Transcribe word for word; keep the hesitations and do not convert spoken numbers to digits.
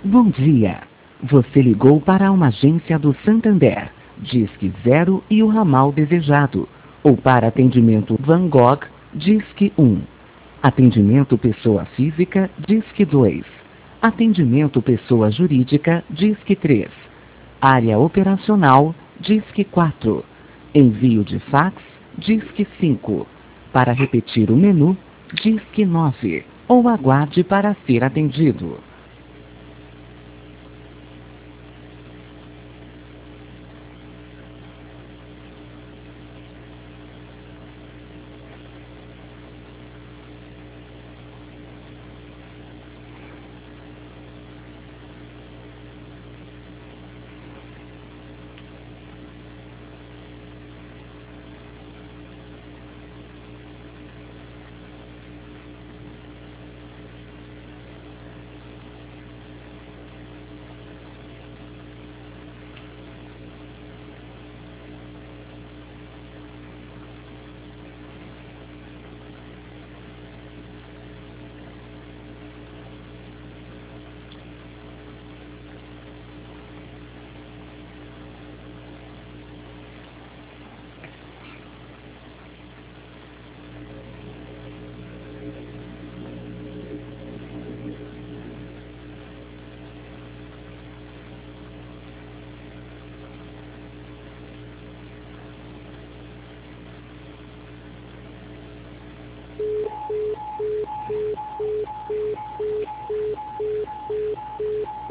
Bom dia. Você ligou para uma agência do Santander, Disque Zero e o ramal desejado. Ou para atendimento Van Gogh, Disque um. Atendimento pessoa física, Disque dois. Atendimento pessoa jurídica, Disque três. Área operacional, Disque quatro. Envio de fax, Disque cinco. Para repetir o menu, Disque nove. Ou aguarde para ser atendido.